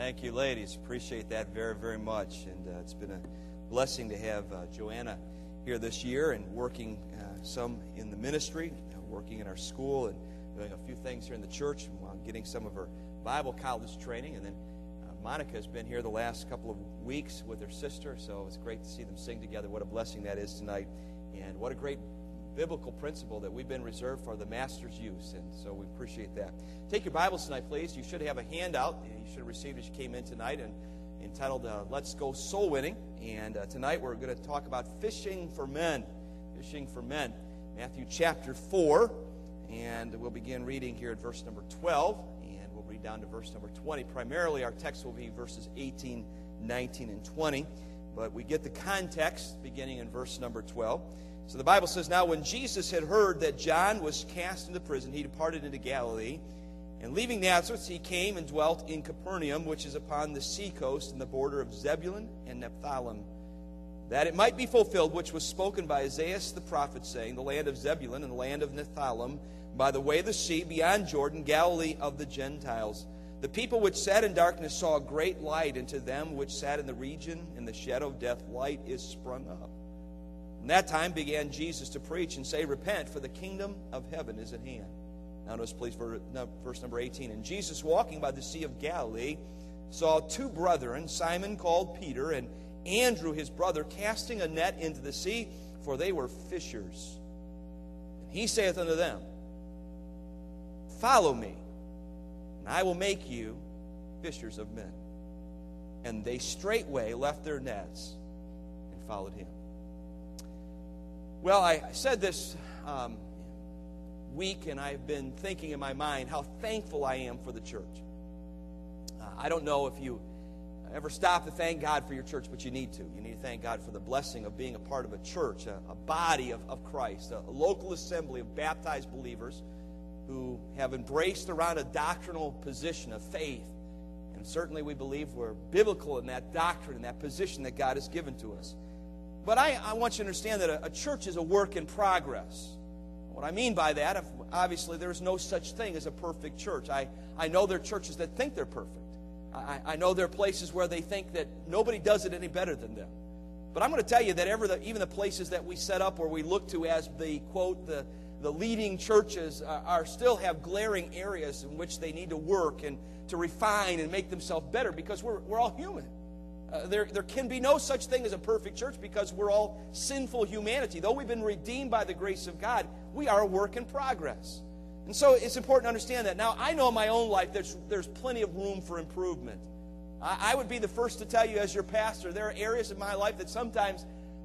Thank you, ladies. Appreciate that very, very much. And it's been a blessing to have Joanna here this year and working some in the ministry, working in our school, and doing a few things here in the church while getting some of her Bible college training. And then Monica has been here the last couple of weeks with her sister, so it's great to see them sing together. What a blessing that is tonight. And what a great biblical principle that we've been reserved for the Master's use, and so we appreciate that. Take your Bibles tonight, please. You should have a handout you should have received as you came in tonight, and entitled Let's Go Soul Winning. And tonight we're going to talk about fishing for men. Fishing for men. Matthew chapter 4, and we'll begin reading here at verse number 12, and we'll read down to verse number 20. Primarily our text will be verses 18, 19, and 20, but we get the context beginning in verse number 12. So the Bible says, Now when Jesus had heard that John was cast into prison, he departed into Galilee. And leaving Nazareth, he came and dwelt in Capernaum, which is upon the seacoast in the border of Zebulun and Nephthalim, that it might be fulfilled which was spoken by Isaiah the prophet, saying, The land of Zebulun and the land of Nephthalim, by the way of the sea, beyond Jordan, Galilee of the Gentiles. The people which sat in darkness saw a great light, and to them which sat in the region in the shadow of death, light is sprung up. From that time began Jesus to preach and say, Repent, for the kingdom of heaven is at hand. Now notice, please, verse number 18. And Jesus, walking by the Sea of Galilee, saw two brethren, Simon called Peter, and Andrew his brother, casting a net into the sea, for they were fishers. And he saith unto them, Follow me, and I will make you fishers of men. And they straightway left their nets and followed him. Well, I said this week, and I've been thinking in my mind how thankful I am for the church. I don't know if you ever stop to thank God for your church, but you need to. You need to thank God for the blessing of being a part of a church, a body of Christ, a local assembly of baptized believers who have embraced around a doctrinal position of faith. And certainly we believe we're biblical in that doctrine and that position that God has given to us. But I want you to understand that a church is a work in progress. What I mean by that, obviously there is no such thing as a perfect church. I know there are churches that think they're perfect. I know there are places where they think that nobody does it any better than them. But I'm going to tell you that even the places that we set up or we look to as the, quote, the leading churches are still have glaring areas in which they need to work and to refine and make themselves better, because we're all human. There can be no such thing as a perfect church because we're all sinful humanity. Though we've been redeemed by the grace of God, we are a work in progress. And so it's important to understand that. Now, I know in my own life there's plenty of room for improvement. I would be the first to tell you as your pastor, there are areas in my life that sometimes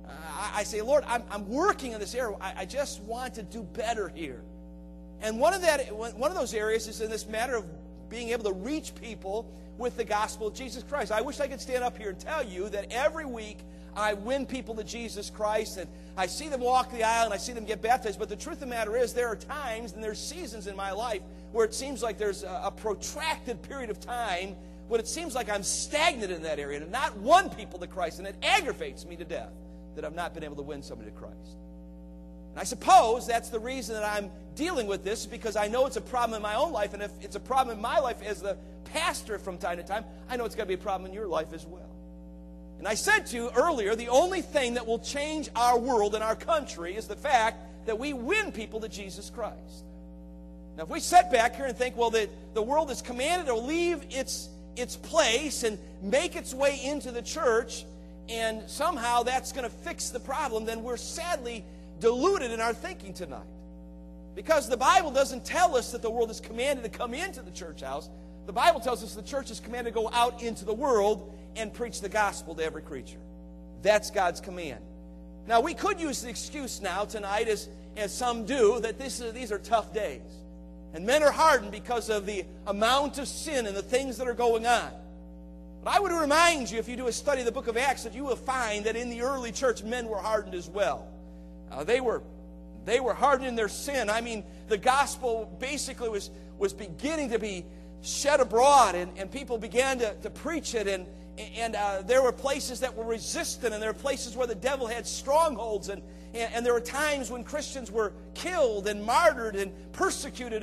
I say, Lord, I'm working in this area. I just want to do better here. And one of those areas is in this matter of being able to reach people with the gospel of Jesus Christ. I wish I could stand up here and tell you that every week I win people to Jesus Christ, and I see them walk the aisle and I see them get baptized. But the truth of the matter is there are times and there's seasons in my life where it seems like there's a protracted period of time when it seems like I'm stagnant in that area and not won people to Christ, and it aggravates me to death that I've not been able to win somebody to Christ. And I suppose that's the reason that I'm dealing with this, because I know it's a problem in my own life, and if it's a problem in my life as the pastor from time to time, I know it's going to be a problem in your life as well. And I said to you earlier, the only thing that will change our world and our country is the fact that we win people to Jesus Christ. Now, if we sit back here and think, well, the world is commanded to leave its place and make its way into the church, and somehow that's going to fix the problem, then we're sadly deluded in our thinking tonight. Because the Bible doesn't tell us that the world is commanded to come into the church house. The Bible tells us the church is commanded to go out into the world and preach the gospel to every creature. That's God's command. Now, we could use the excuse now tonight, as some do, that these are tough days. And men are hardened because of the amount of sin and the things that are going on. But I would remind you, if you do a study of the book of Acts, that you will find that in the early church, men were hardened as well. They were hardened in their sin. I mean, the gospel basically was beginning to be shed abroad, and people began to preach it, and there were places that were resistant, and there were places where the devil had strongholds, and there were times when Christians were killed and martyred and persecuted,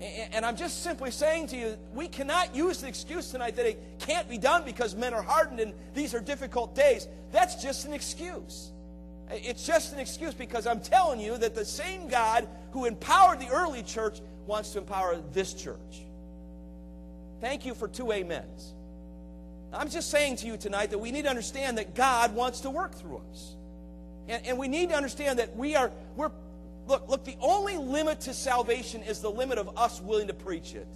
And I'm just simply saying to you, we cannot use the excuse tonight that it can't be done because men are hardened and these are difficult days. That's just an excuse. It's just an excuse because I'm telling you that the same God who empowered the early church wants to empower this church. Thank you for 2 amens. I'm just saying to you tonight that we need to understand that God wants to work through us. And we need to understand that Look, the only limit to salvation is the limit of us willing to preach it.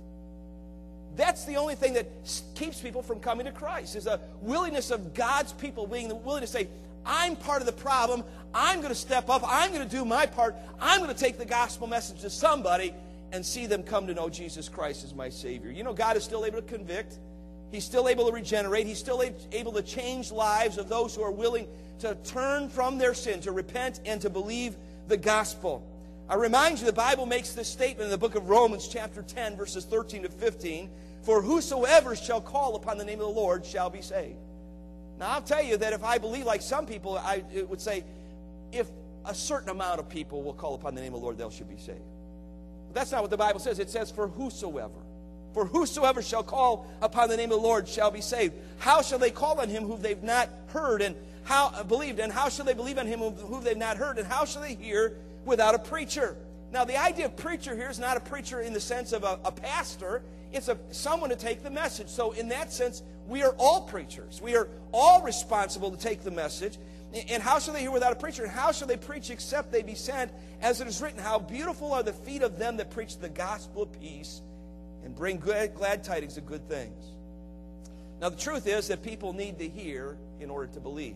That's the only thing that keeps people from coming to Christ, is a willingness of God's people being willing to say, I'm part of the problem, I'm going to step up, I'm going to do my part, I'm going to take the gospel message to somebody and see them come to know Jesus Christ as my Savior. You know, God is still able to convict. He's still able to regenerate. He's still able to change lives of those who are willing to turn from their sin, to repent, and to believe the gospel. I remind you, the Bible makes this statement in the book of Romans chapter 10, verses 13 to 15, for whosoever shall call upon the name of the Lord shall be saved. Now, I'll tell you that if I believe like some people, I would say, if a certain amount of people will call upon the name of the Lord, they should be saved. But that's not what the Bible says. It says, for whosoever. For whosoever shall call upon the name of the Lord shall be saved. How shall they call on him whom they've not heard and believed? And how shall they believe on him whom they've not heard? And how shall they hear without a preacher? Now, the idea of preacher here is not a preacher in the sense of a pastor. It's someone to take the message. So in that sense, we are all preachers. We are all responsible to take the message. And how shall they hear without a preacher? And how shall they preach except they be sent? As it is written, how beautiful are the feet of them that preach the gospel of peace and bring glad tidings of good things. Now, the truth is that people need to hear in order to believe.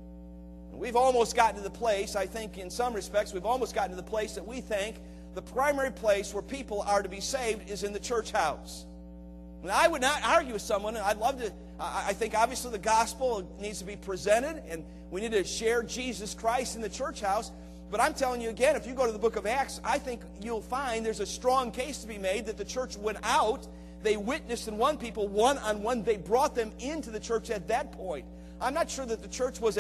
And we've almost gotten to the place, I think in some respects, we've almost gotten to the place that we think the primary place where people are to be saved is in the church house. And I would not argue with someone, and I'd love to, I think obviously the gospel needs to be presented, and we need to share Jesus Christ in the church house. But I'm telling you again, if you go to the book of Acts, I think you'll find there's a strong case to be made that the church went out, they witnessed and won people one-on-one, they brought them into the church at that point. I'm not sure that the church was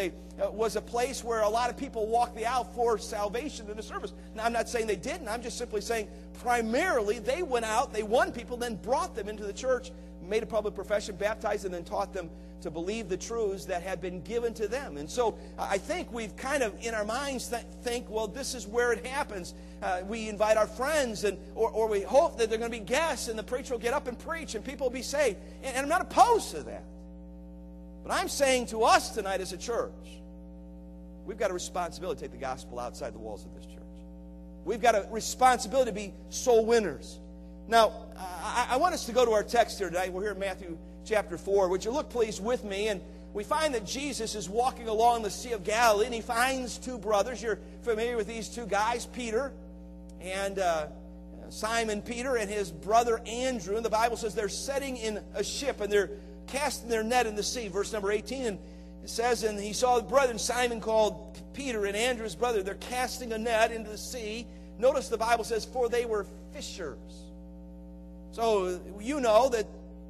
a place where a lot of people walked the aisle for salvation in the service. Now, I'm not saying they didn't. I'm just simply saying primarily they went out, they won people, then brought them into the church, made a public profession, baptized, and then taught them to believe the truths that had been given to them. And so I think we've kind of, in our minds, think, well, this is where it happens. We invite our friends, or we hope that they're going to be guests, and the preacher will get up and preach, and people will be saved. And I'm not opposed to that. But I'm saying to us tonight as a church, we've got a responsibility to take the gospel outside the walls of this church. We've got a responsibility to be soul winners. Now, I want us to go to our text here tonight. We're here in Matthew chapter 4. Would you look, please, with me? And we find that Jesus is walking along the Sea of Galilee, and he finds 2 brothers. You're familiar with these 2 guys, Peter and Simon Peter and his brother Andrew. And the Bible says they're sitting in a ship, and they're casting their net in the sea. Verse number 18, and it says, and he saw the brethren, Simon called Peter and Andrew his brother. They're casting a net into the sea. Notice the Bible says, for they were fishers. So you know that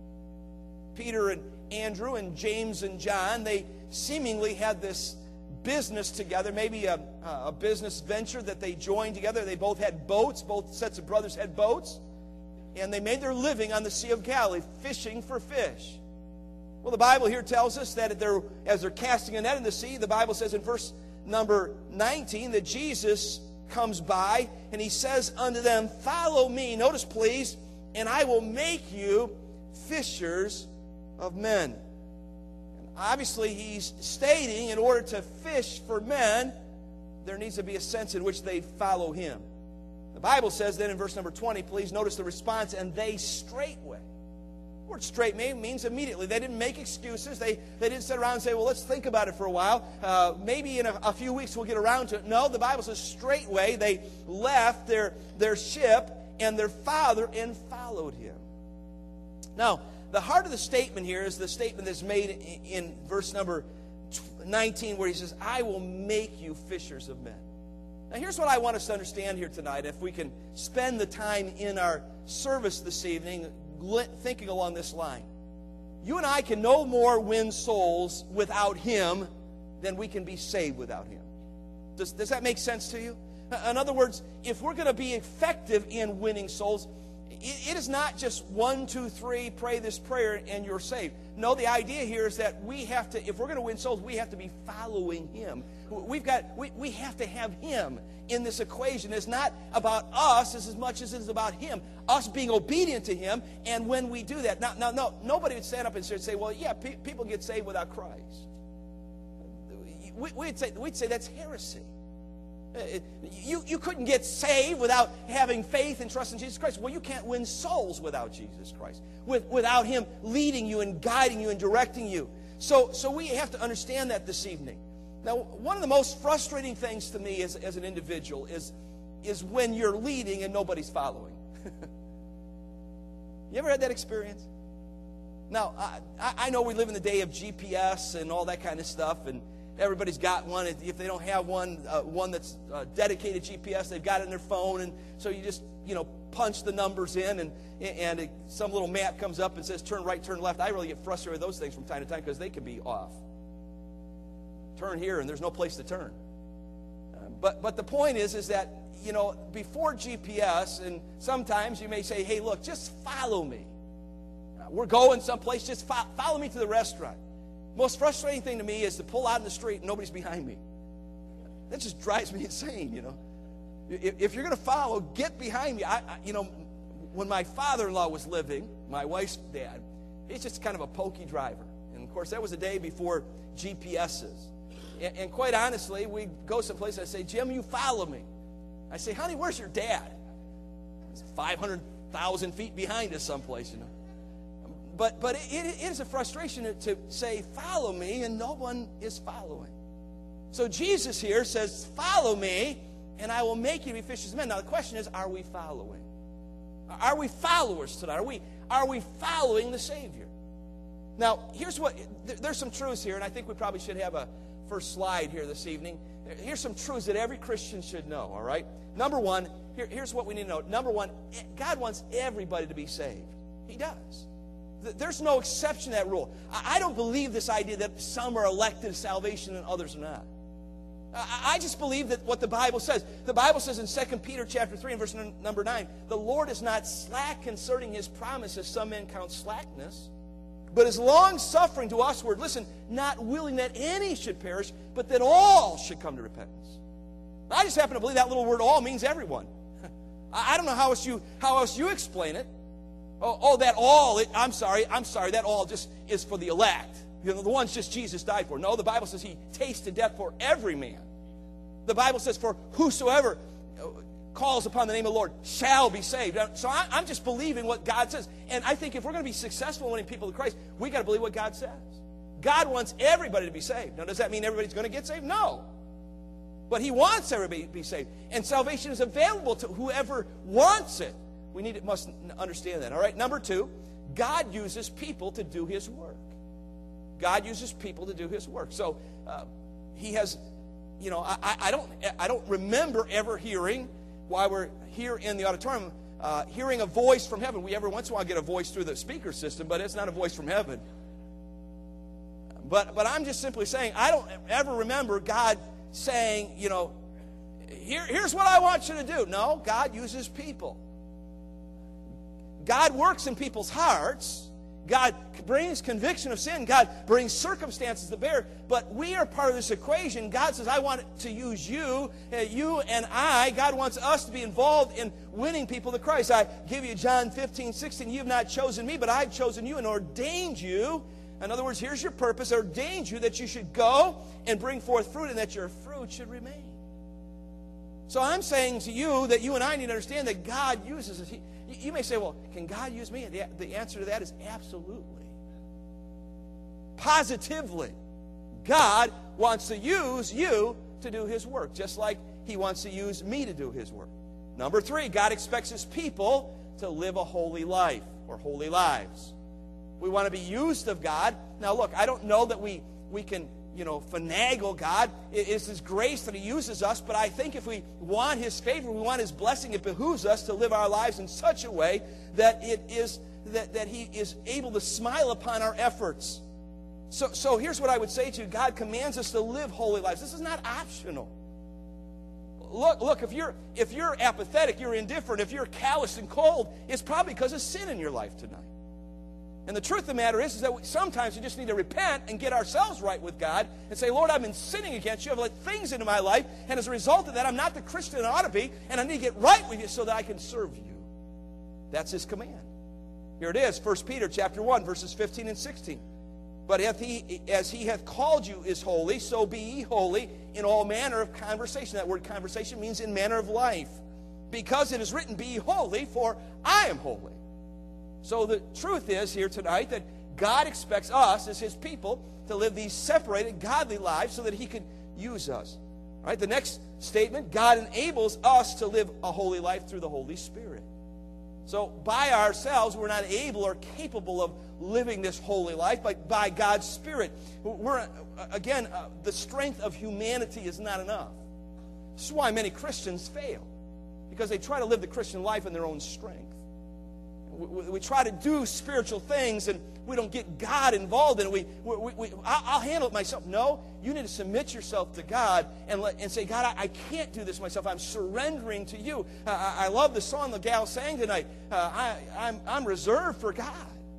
Peter and Andrew and James and John, they seemingly had this business together, maybe a business venture that they joined together. They both had boats. Both sets of brothers had boats. And they made their living on the Sea of Galilee, fishing for fish. Well, the Bible here tells us that as they're casting a net in the sea, the Bible says in verse number 19 that Jesus comes by and he says unto them, follow me, notice please, and I will make you fishers of men. And obviously he's stating in order to fish for men, there needs to be a sense in which they follow him. The Bible says then in verse number 20, please notice the response, and they straightway. The word straight means immediately. They didn't make excuses. They didn't sit around and say, well, let's think about it for a while. Maybe in a few weeks we'll get around to it. No, the Bible says straightway they left their ship and their father and followed him. Now, the heart of the statement here is the statement that's made in verse number 19 where he says, I will make you fishers of men. Now, here's what I want us to understand here tonight. If we can spend the time in our service this evening thinking along this line. You and I can no more win souls without him than we can be saved without him. Does that make sense to you? In other words, if we're going to be effective in winning souls, It is not just 1, 2, 3, pray this prayer and you're saved. No, the idea here is that we have to, if we're going to win souls, we have to be following Him. We have to have Him in this equation. It's not about us as much as it is about Him, us being obedient to Him. And when we do that, now, nobody would stand up and say, well, yeah, people get saved without Christ. We'd say that's heresy. You couldn't get saved without having faith and trust in Jesus Christ. Well, you can't win souls without Jesus Christ, without Him leading you and guiding you and directing you. So we have to understand that this evening. Now, one of the most frustrating things to me as an individual is when you're leading and nobody's following. You ever had that experience? Now, I know we live in the day of GPS and all that kind of stuff, and everybody's got one. If they don't have one that's dedicated GPS, they've got it in their phone, and so you just punch the numbers in, and some little map comes up and says turn right, turn left. I really get frustrated with those things from time to time because they can be off. Turn here, and there's no place to turn. But the point is that before GPS, and sometimes you may say, hey, look, just follow me. We're going someplace, just follow me to the restaurant. Most frustrating thing to me is to pull out in the street and nobody's behind me. That just drives me insane, If you're going to follow, get behind me. When my father-in-law was living, my wife's dad, he's just kind of a pokey driver. And, of course, that was a day before GPSs. And quite honestly, we'd go someplace, I'd say, Jim, you follow me. I say, honey, where's your dad? He's 500,000 feet behind us someplace, But it is a frustration to say, follow me, and no one is following. So Jesus here says, follow me, and I will make you to be fishers of men. Now the question is, are we following? Are we followers tonight? Are we following the Savior? Now, there's some truths here, and I think we probably should have a first slide here this evening. Here's some truths that every Christian should know, all right? Number one, here's what we need to know. Number one, God wants everybody to be saved. He does. There's no exception to that rule. I don't believe this idea that some are elected to salvation and others are not. I just believe that what the Bible says. The Bible says in 2 Peter chapter 3 and verse number 9, the Lord is not slack concerning His promise, as some men count slackness, but is long-suffering to usward. Listen, not willing that any should perish, but that all should come to repentance. I just happen to believe that little word all means everyone. I don't know how else you explain it. That all, I'm sorry, that all just is for the elect. The ones just Jesus died for. No, the Bible says He tasted death for every man. The Bible says, for whosoever calls upon the name of the Lord shall be saved. So I'm just believing what God says. And I think if we're going to be successful in winning people to Christ, we got to believe what God says. God wants everybody to be saved. Now, does that mean everybody's going to get saved? No. But He wants everybody to be saved. And salvation is available to whoever wants it. Must understand that. All right. Number two, God uses people to do His work. God uses people to do His work. So He has, I don't remember ever hearing, while we're here in the auditorium, hearing a voice from heaven. We every once in a while get a voice through the speaker system, but it's not a voice from heaven. But I'm just simply saying, I don't ever remember God saying, here's what I want you to do. No, God uses people. God works in people's hearts. God brings conviction of sin. God brings circumstances to bear. But we are part of this equation. God says, I want to use you and I. God wants us to be involved in winning people to Christ. I give you John 15:16. You have not chosen me, but I've chosen you and ordained you. In other words, here's your purpose. Ordained you that you should go and bring forth fruit and that your fruit should remain. So I'm saying to you that you and I need to understand that God uses us. You may say, well, can God use me? The answer to that is absolutely. Positively. God wants to use you to do His work, just like He wants to use me to do His work. Number three, God expects His people to live a holy life or holy lives. We want to be used of God. Now, look, I don't know that we can finagle God. It's His grace that He uses us, but I think if we want His favor, we want His blessing, it behooves us to live our lives in such a way that that He is able to smile upon our efforts. So here's what I would say to you. God commands us to live holy lives. This is not optional. look, if you're apathetic, you're indifferent, if you're callous and cold, it's probably because of sin in your life tonight. And the truth of the matter is that sometimes we just need to repent and get ourselves right with God and say, Lord, I've been sinning against you. I've let things into my life, and as a result of that, I'm not the Christian I ought to be, and I need to get right with you so that I can serve you. That's his command. Here it is, 1 Peter chapter 1, verses 15 and 16. But as he hath called you is holy, so be ye holy in all manner of conversation. That word conversation means in manner of life. Because it is written, be ye holy, for I am holy. So the truth is here tonight that God expects us as his people to live these separated, godly lives so that he can use us. All right, the next statement, God enables us to live a holy life through the Holy Spirit. So by ourselves, we're not able or capable of living this holy life, but by God's Spirit. The strength of humanity is not enough. This is why many Christians fail, because they try to live the Christian life in their own strength. We try to do spiritual things and we don't get God involved in it. I'll handle it myself. No, you need to submit yourself to God and say, God, I can't do this myself. I'm surrendering to you. I love the song the gal sang tonight. I'm reserved for God.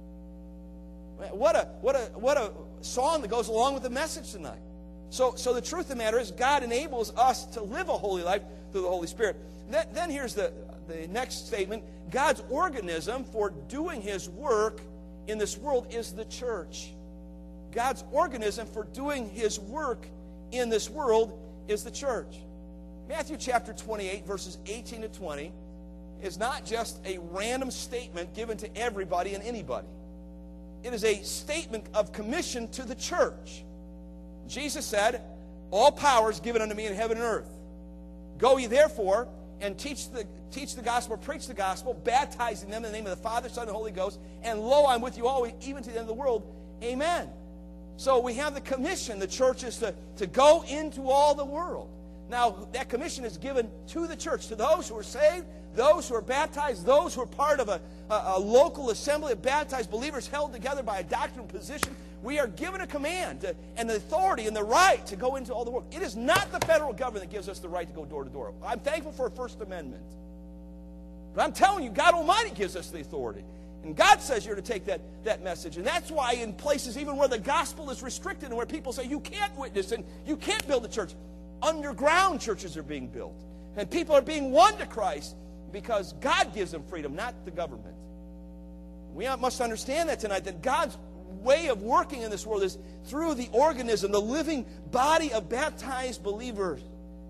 What a song that goes along with the message tonight. So the truth of the matter is God enables us to live a holy life through the Holy Spirit. Then here's the next statement. God's organism for doing his work in this world is the church. God's organism for doing his work in this world is the church. Matthew chapter 28, verses 18 to 20, is not just a random statement given to everybody and anybody. It is a statement of commission to the church. Jesus said, all power is given unto me in heaven and earth. Go ye therefore and teach the gospel, preach the gospel, baptizing them in the name of the Father, Son, and Holy Ghost, and lo, I'm with you always, even to the end of the world. Amen. So we have the commission. The church is to go into all the world. Now, that commission is given to the church, to those who are saved, those who are baptized, those who are part of a local assembly of baptized believers held together by a doctrinal position. We are given a command and the authority and the right to go into all the world. It is not the federal government that gives us the right to go door to door. I'm thankful for a First Amendment. But I'm telling you, God Almighty gives us the authority. And God says you're to take that message. And that's why in places even where the gospel is restricted and where people say you can't witness and you can't build a church, underground churches are being built. And people are being won to Christ because God gives them freedom, not the government. We must understand that tonight, that God's way of working in this world is through the organism, the living body of baptized believers.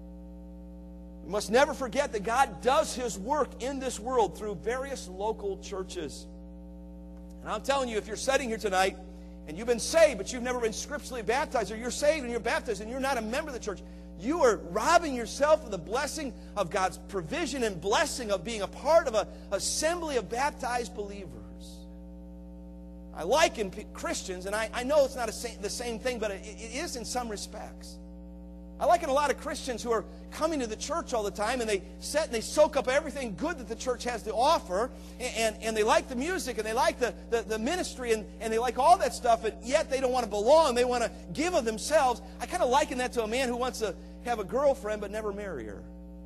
We must never forget that God does his work in this world through various local churches. And I'm telling you, if you're sitting here tonight and you've been saved, but you've never been scripturally baptized, or you're saved and you're baptized and you're not a member of the church, you are robbing yourself of the blessing of God's provision and blessing of being a part of an assembly of baptized believers. I liken Christians, and I know it's not the same thing, but it is in some respects. I liken a lot of Christians who are coming to the church all the time, and they sit and they soak up everything good that the church has to offer, and they like the music, and they like the ministry, and they like all that stuff, and yet they don't want to belong. They want to give of themselves. I kind of liken that to a man who wants to have a girlfriend but never marry her.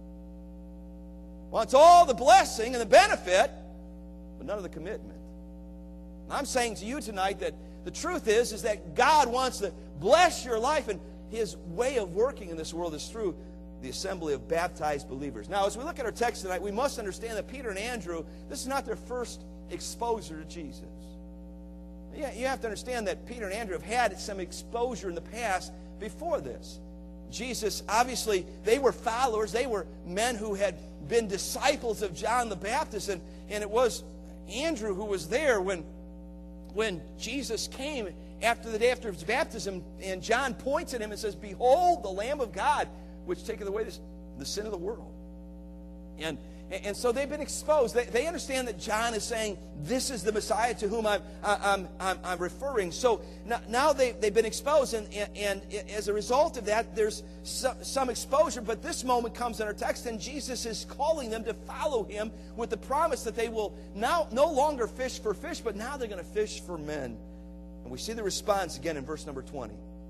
Wants all the blessing and the benefit, but none of the commitment. And I'm saying to you tonight that the truth is that God wants to bless your life, and his way of working in this world is through the assembly of baptized believers. Now, as we look at our text tonight, we must understand that Peter and Andrew, this is not their first exposure to Jesus. Yeah, you have to understand that Peter and Andrew have had some exposure in the past before this. Jesus, obviously, they were followers. They were men who had been disciples of John the Baptist, and it was Andrew who was there when Jesus came after the day after his baptism, and John points at him and says, "Behold, the Lamb of God, which taketh away the sin of the world." And so they've been exposed. They understand that John is saying, this is the Messiah to whom I'm referring. So now they've been exposed, and as a result of that, there's some exposure. But this moment comes in our text, and Jesus is calling them to follow him with the promise that they will now no longer fish for fish, but now they're going to fish for men. And we see the response again in verse number 20.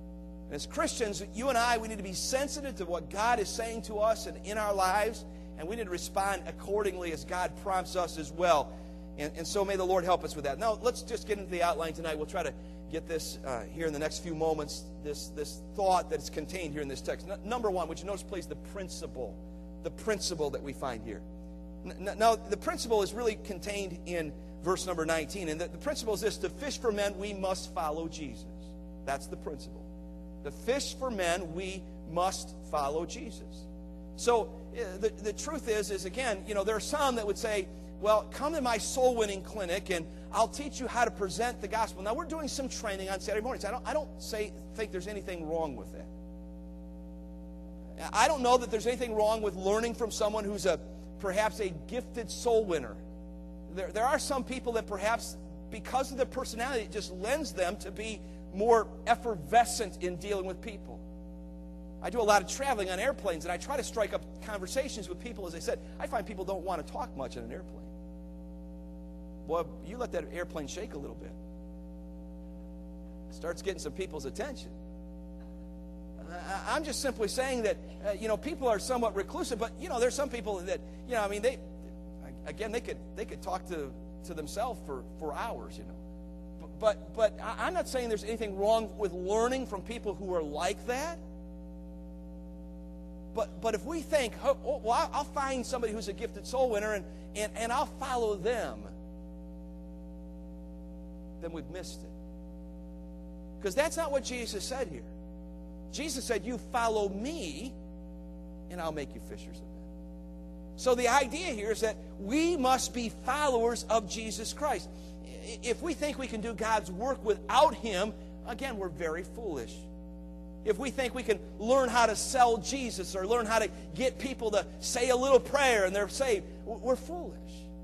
And as Christians, you and I, we need to be sensitive to what God is saying to us and in our lives, and we need to respond accordingly as God prompts us as well. And so may the Lord help us with that. Now, let's just get into the outline tonight. We'll try to get this here in the next few moments, this thought that's contained here in this text. Number one, would you notice, please, the principle that we find here. Now, the principle is really contained in verse number 19. And the principle is this: to fish for men, we must follow Jesus. That's the principle. To fish for men, we must follow Jesus. So the truth is again, there are some that would say, well, come to my soul winning clinic and I'll teach you how to present the gospel. Now, we're doing some training on Saturday mornings. I don't think there's anything wrong with that. I don't know that there's anything wrong with learning from someone who's perhaps a gifted soul winner. There are some people that perhaps, because of their personality, it just lends them to be more effervescent in dealing with people. I do a lot of traveling on airplanes, and I try to strike up conversations with people. As I said, I find people don't want to talk much on an airplane. Boy, you let that airplane shake a little bit. It starts getting some people's attention. I'm just simply saying that, people are somewhat reclusive, but, there's some people that, they could talk to themselves for hours, But I'm not saying there's anything wrong with learning from people who are like that. But if we think, I'll find somebody who's a gifted soul winner and I'll follow them, then we've missed it. Because that's not what Jesus said here. Jesus said, you follow me, and I'll make you fishers of men. So the idea here is that we must be followers of Jesus Christ. If we think we can do God's work without Him, again, we're very foolish. If we think we can learn how to sell Jesus or learn how to get people to say a little prayer and they're saved, we're foolish.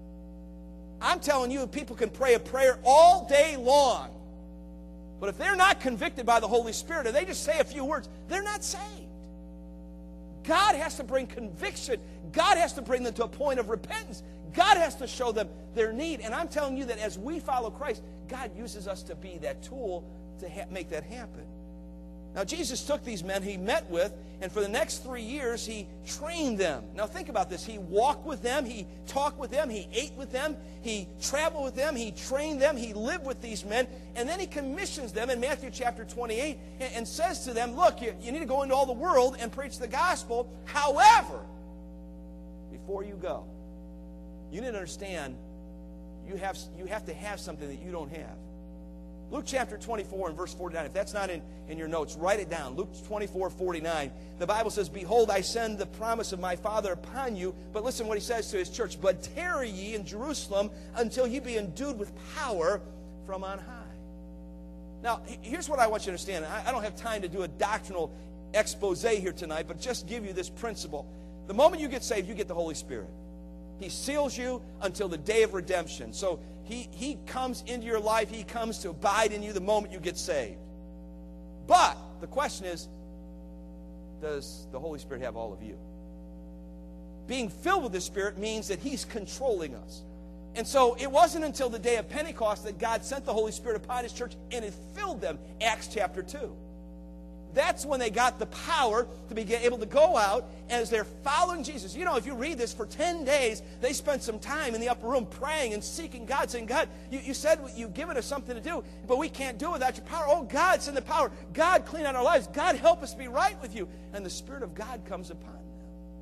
I'm telling you, people can pray a prayer all day long, but if they're not convicted by the Holy Spirit and they just say a few words, they're not saved. God has to bring conviction. God has to bring them to a point of repentance. God has to show them their need. And I'm telling you that as we follow Christ, God uses us to be that tool to make that happen. Now, Jesus took these men He met with, and for the next 3 years, He trained them. Now, think about this. He walked with them. He talked with them. He ate with them. He traveled with them. He trained them. He lived with these men. And then He commissions them in Matthew chapter 28 and says to them, look, you need to go into all the world and preach the gospel. However, before you go, you need to understand you have to have something that you don't have. Luke chapter 24 and verse 49. If that's not in your notes, write it down. Luke 24:49. The Bible says, behold, I send the promise of my Father upon you. But listen what He says to His church. But tarry ye in Jerusalem until ye be endued with power from on high. Now, here's what I want you to understand. I don't have time to do a doctrinal expose here tonight, but just give you this principle. The moment you get saved, you get the Holy Spirit. He seals you until the day of redemption. So He comes into your life. He comes to abide in you the moment you get saved. But the question is, does the Holy Spirit have all of you? Being filled with the Spirit means that He's controlling us. And so it wasn't until the day of Pentecost that God sent the Holy Spirit upon His church and it filled them. Acts chapter 2. That's when they got the power to be able to go out as they're following Jesus. If you read this, for 10 days, they spent some time in the upper room praying and seeking God, saying, God, you said you've given us something to do, but we can't do it without your power. Oh, God, send the power. God, clean out our lives. God, help us be right with you. And the Spirit of God comes upon them.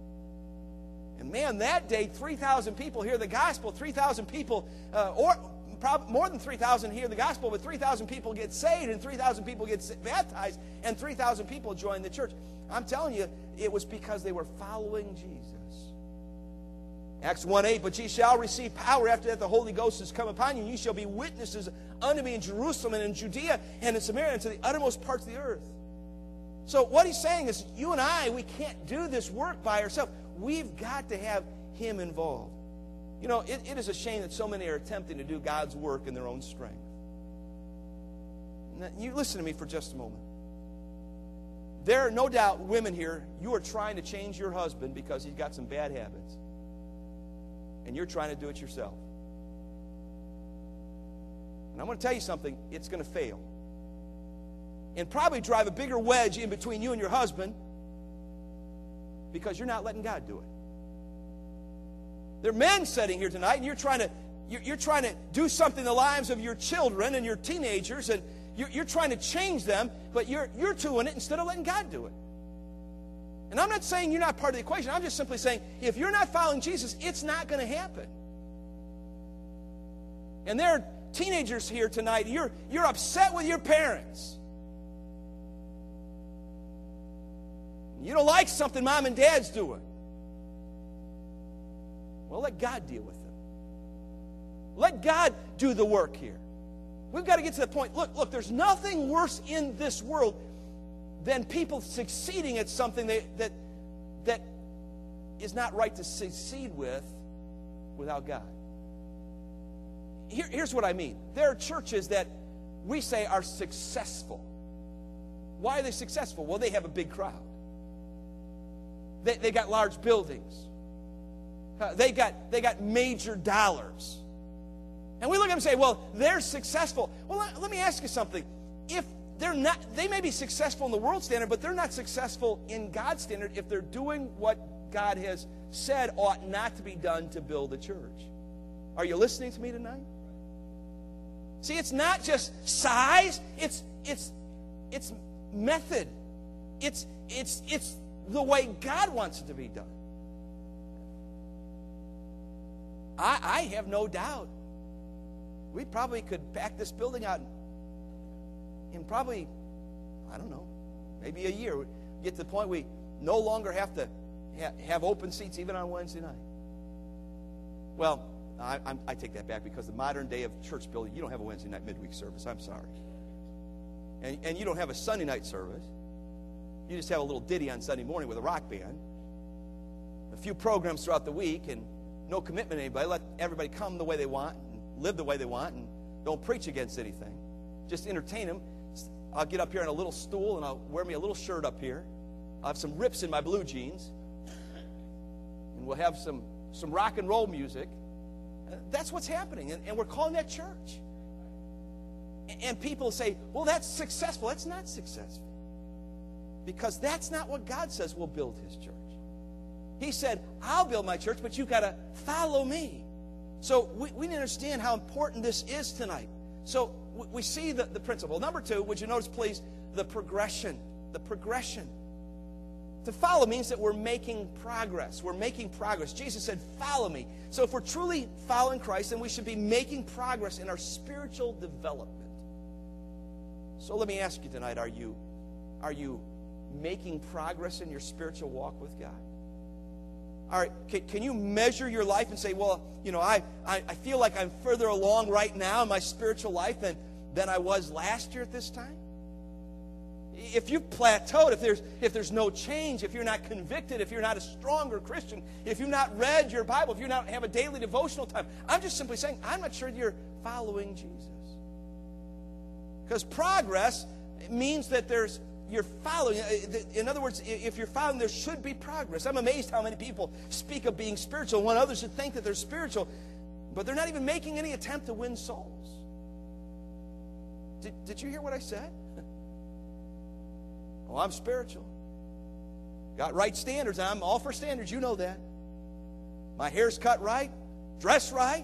And man, that day, 3,000 people hear the gospel. 3,000 people, more than 3,000 hear the gospel, but 3,000 people get saved, and 3,000 people get baptized, and 3,000 people join the church. I'm telling you, it was because they were following Jesus. Acts 1:8, but ye shall receive power after that the Holy Ghost has come upon you, and ye shall be witnesses unto me in Jerusalem and in Judea and in Samaria and to the uttermost parts of the earth. So what he's saying is, you and I, we can't do this work by ourselves. We've got to have Him involved. It is a shame that so many are attempting to do God's work in their own strength. Now, you listen to me for just a moment. There are no doubt women here, you are trying to change your husband because he's got some bad habits. And you're trying to do it yourself. And I'm going to tell you something, it's going to fail. and probably drive a bigger wedge in between you and your husband because you're not letting God do it. There are men sitting here tonight, and you're trying to do something in the lives of your children and your teenagers, and you're trying to change them, but you're doing it instead of letting God do it. And I'm not saying you're not part of the equation. I'm just simply saying if you're not following Jesus, it's not going to happen. And there are teenagers here tonight. You're upset with your parents. You don't like something mom and dad's doing. Well, let God deal with them. Let God do the work here. We've got to get to the point. Look, there's nothing worse in this world than people succeeding at something that is not right to succeed with without God. Here's what I mean. There are churches that we say are successful. Why are they successful? Well, they have a big crowd. They got large buildings. They got major dollars. And we look at them and say, well, they're successful. Well, let me ask you something. If they're not, they may be successful in the world standard, but they're not successful in God's standard if they're doing what God has said ought not to be done to build a church. Are you listening to me tonight? See, it's not just size, it's method. It's the way God wants it to be done. I have no doubt we probably could pack this building out in probably, I don't know, maybe a year. Get to the point we no longer have to have open seats even on Wednesday night. Well, I take that back because the modern day of church building, you don't have a Wednesday night midweek service. I'm sorry. And you don't have a Sunday night service. You just have a little ditty on Sunday morning with a rock band. A few programs throughout the week and no commitment to anybody. Let everybody come the way they want and live the way they want and don't preach against anything. Just entertain them. I'll get up here on a little stool and I'll wear me a little shirt up here. I'll have some rips in my blue jeans. And we'll have some rock and roll music. That's what's happening. And we're calling that church. And people say, well, that's successful. That's not successful. Because that's not what God says will build His church. He said, I'll build my church, but you've got to follow me. So we need to understand how important this is tonight. So we see the principle. Number two, would you notice, please, the progression. The progression. To follow means that we're making progress. We're making progress. Jesus said, follow me. So if we're truly following Christ, then we should be making progress in our spiritual development. So let me ask you tonight, are you making progress in your spiritual walk with God? All right, can you measure your life and say, well, I feel like I'm further along right now in my spiritual life than I was last year at this time? If you've plateaued, if there's no change, if you're not convicted, if you're not a stronger Christian, if you've not read your Bible, if you not have a daily devotional time, I'm just simply saying, I'm not sure you're following Jesus. Because progress means that you're following. In other words, if you're following, there should be progress. I'm amazed how many people speak of being spiritual and want others to think that they're spiritual, but they're not even making any attempt to win souls. Did you hear what I said? Oh, I'm spiritual. Got right standards. I'm all for standards. You know that. My hair's cut right, dress right,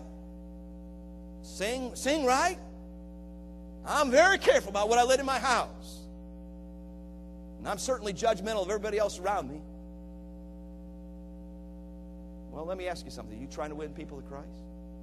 sing right. I'm very careful about what I let in my house. And I'm certainly judgmental of everybody else around me. Well, let me ask you something. Are you trying to win people to Christ?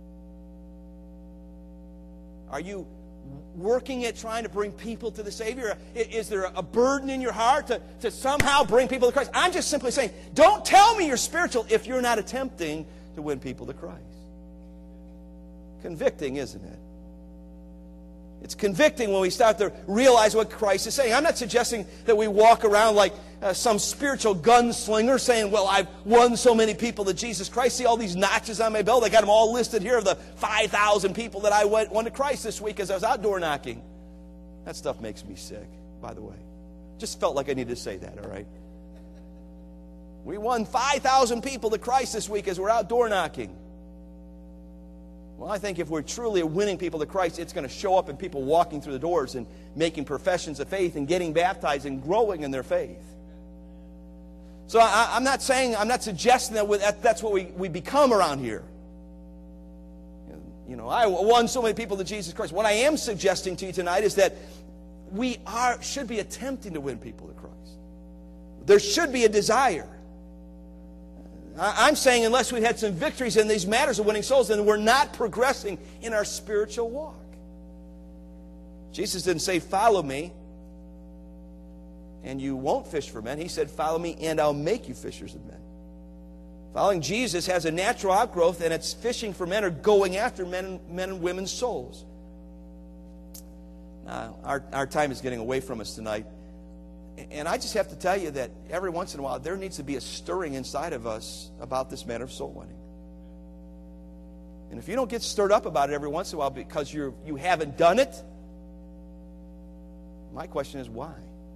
Are you working at trying to bring people to the Savior? Is there a burden in your heart to somehow bring people to Christ? I'm just simply saying, don't tell me you're spiritual if you're not attempting to win people to Christ. Convicting, isn't it? It's convicting when we start to realize what Christ is saying. I'm not suggesting that we walk around like some spiritual gunslinger saying, well, I've won so many people to Jesus Christ. See all these notches on my belt? I got them all listed here of the 5,000 people that I won to Christ this week as I was outdoor knocking. That stuff makes me sick, by the way. Just felt like I needed to say that, all right? We won 5,000 people to Christ this week as we're outdoor knocking. Well, I think if we're truly winning people to Christ, it's going to show up in people walking through the doors and making professions of faith and getting baptized and growing in their faith. So I'm not suggesting that's what we become around here. You know, I won so many people to Jesus Christ. What I am suggesting to you tonight is that we should be attempting to win people to Christ. There should be a desire. I'm saying unless we've had some victories in these matters of winning souls, then we're not progressing in our spiritual walk. Jesus didn't say, follow me, and you won't fish for men. He said, follow me, and I'll make you fishers of men. Following Jesus has a natural outgrowth, and it's fishing for men or going after men and women's souls. Now, our time is getting away from us tonight. And I just have to tell you that every once in a while there needs to be a stirring inside of us about this matter of soul winning. And if you don't get stirred up about it every once in a while because you haven't done it, my question is why?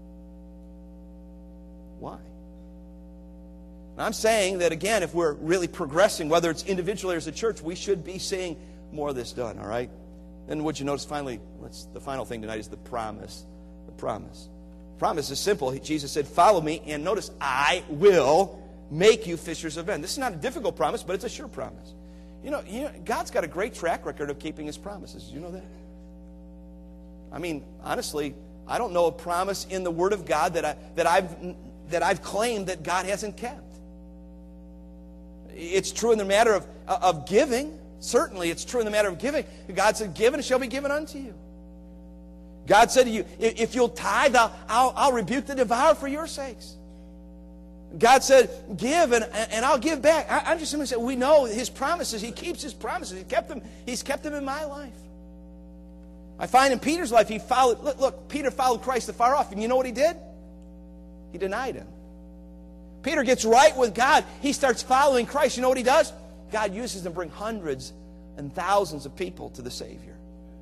Why? And I'm saying that, again, if we're really progressing, whether it's individually or as a church, we should be seeing more of this done, all right? Then would you notice finally, the final thing tonight is the promise. The promise. The promise is simple. Jesus said, follow me, and notice, I will make you fishers of men. This is not a difficult promise, but it's a sure promise. You know, God's got a great track record of keeping His promises. Do you know that? I mean, honestly, I don't know a promise in the Word of God that I've claimed that God hasn't kept. It's true in the matter of giving. Certainly, it's true in the matter of giving. God said, give and it shall be given unto you. God said to you, if you'll tithe, I'll rebuke the devourer for your sakes. God said, give and I'll give back. I'm just simply saying, we know His promises. He keeps His promises. He's kept them in my life. I find in Peter's life, Peter followed Christ afar off. And you know what he did? He denied Him. Peter gets right with God. He starts following Christ. You know what he does? God uses him to bring hundreds and thousands of people to the Savior.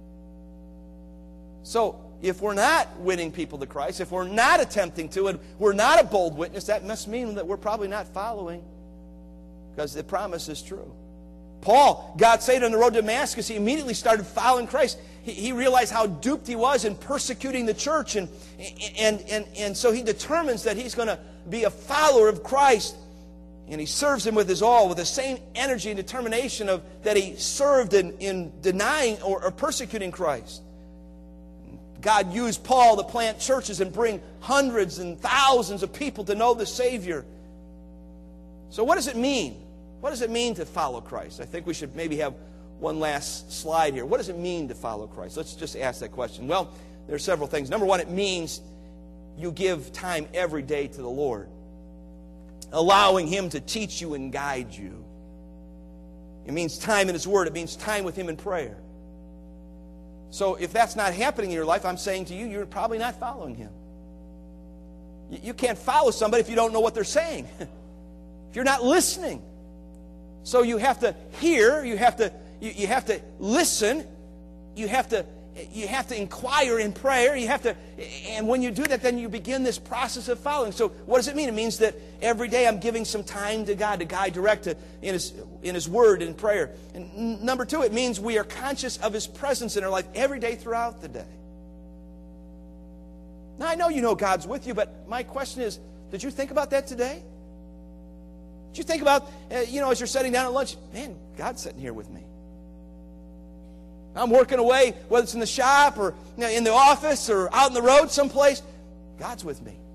So, if we're not winning people to Christ, if we're not attempting to, and we're not a bold witness, that must mean that we're probably not following, because the promise is true. Paul, God saved on the road to Damascus, he immediately started following Christ. He realized how duped he was in persecuting the church, and so he determines that he's going to be a follower of Christ, and he serves Him with his all, with the same energy and determination that he served in denying or persecuting Christ. God used Paul to plant churches and bring hundreds and thousands of people to know the Savior. So what does it mean? What does it mean to follow Christ? I think we should maybe have one last slide here. What does it mean to follow Christ? Let's just ask that question. Well, there are several things. Number one, it means you give time every day to the Lord, allowing Him to teach you and guide you. It means time in His Word. It means time with Him in prayer. So if that's not happening in your life, I'm saying to you, you're probably not following Him. You can't follow somebody if you don't know what they're saying, if you're not listening. So you have to hear, you have to listen, you have to inquire in prayer, and when you do that, then you begin this process of following. So what does it mean? It means that every day I'm giving some time to God, to guide, direct in His Word, in prayer. And number two, it means we are conscious of His presence in our life every day throughout the day. Now, I know you know God's with you, but my question is, did you think about that today? Did you think about, as you're sitting down at lunch, man, God's sitting here with me. I'm working away, whether it's in the shop or in the office or out on the road someplace, God's with me.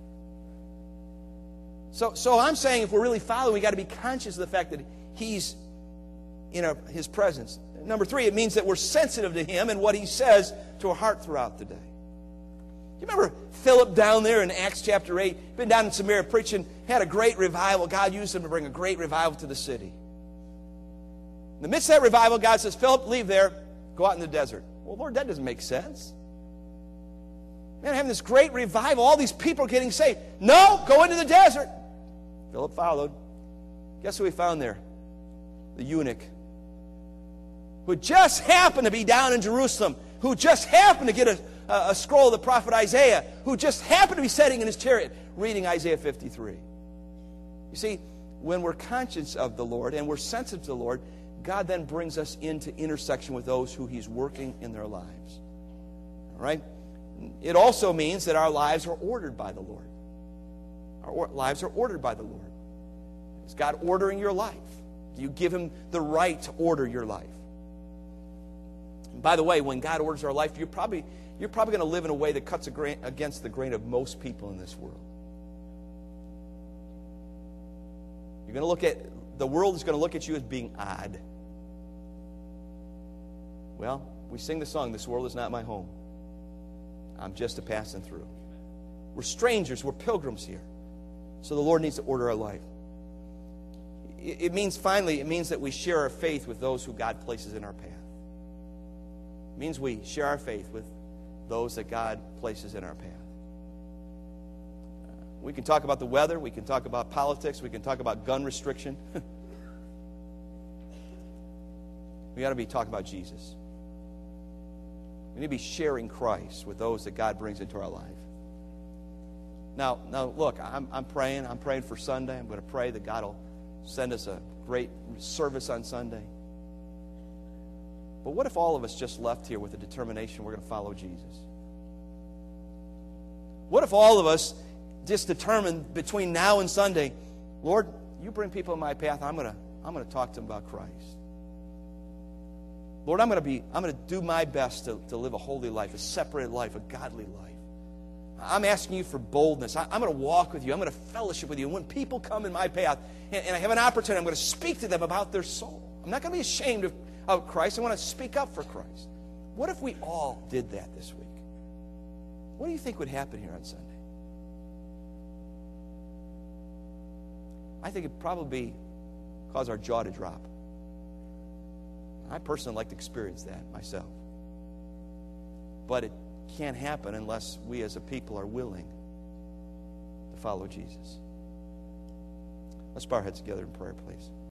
So I'm saying if we're really following, we've got to be conscious of the fact that He's in His presence. Number three, it means that we're sensitive to Him and what He says to our heart throughout the day. You remember Philip down there in Acts chapter 8? Been down in Samaria preaching, had a great revival. God used him to bring a great revival to the city. In the midst of that revival, God says, Philip, leave there. Go out in the desert. Well, Lord, that doesn't make sense. Man, having this great revival, all these people are getting saved. No, go into the desert. Philip followed. Guess who he found there? The eunuch, who just happened to be down in Jerusalem, who just happened to get a scroll of the prophet Isaiah, who just happened to be sitting in his chariot reading Isaiah 53. You see, when we're conscious of the Lord and we're sensitive to the Lord, God then brings us into intersection with those who He's working in their lives. All right? It also means that our lives are ordered by the Lord. Our lives are ordered by the Lord. Is God ordering your life? Do you give Him the right to order your life? And by the way, when God orders our life, you're probably going to live in a way that cuts against the grain of most people in this world. You're going to look at, the world is going to look at you as being odd. Well, we sing the song, "This world is not my home. I'm just a passing through." We're strangers, we're pilgrims here. So the Lord needs to order our life. It means that we share our faith with those who God places in our path. It means we share our faith with those that God places in our path. We can talk about the weather, we can talk about politics, we can talk about gun restriction. We got to be talking about Jesus. We need to be sharing Christ with those that God brings into our life. Now look, I'm praying for Sunday. I'm going to pray that God will send us a great service on Sunday. But what if all of us just left here with a determination we're going to follow Jesus? What if all of us just determined between now and Sunday, Lord, you bring people in my path, I'm going to talk to them about Christ. Lord, I'm going to do my best to live a holy life, a separated life, a godly life. I'm asking you for boldness. I'm going to walk with you. I'm going to fellowship with you. And when people come in my path and I have an opportunity, I'm going to speak to them about their soul. I'm not going to be ashamed of Christ. I want to speak up for Christ. What if we all did that this week? What do you think would happen here on Sunday? I think it'd probably cause our jaw to drop. I personally like to experience that myself. But it can't happen unless we as a people are willing to follow Jesus. Let's bow our heads together in prayer, please.